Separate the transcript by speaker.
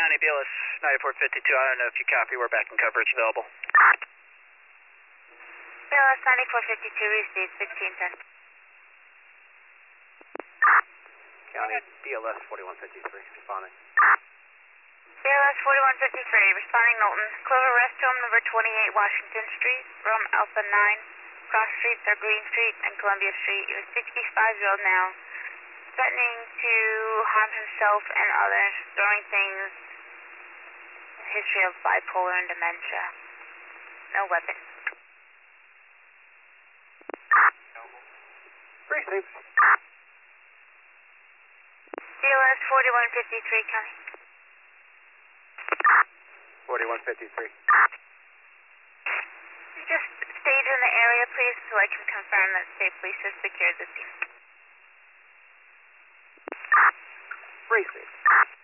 Speaker 1: County, BLS 9452, I don't know if you copy, we're back in coverage available.
Speaker 2: BLS 9452, received 1610.
Speaker 3: County, BLS 4153, responding.
Speaker 2: BLS 4153, responding Knowlton. Clover Rest Home, number 28 Washington Street, from Alpha 9. Cross streets are Green Street and Columbia Street. He was 65-year-old now, threatening to harm himself and others, throwing things, history of bipolar and dementia. No weapon.
Speaker 3: Received.
Speaker 2: BLS 4153, County.
Speaker 3: 4153.
Speaker 2: Just stage in the area, please, so I can confirm that state police has secured the scene.
Speaker 3: Received.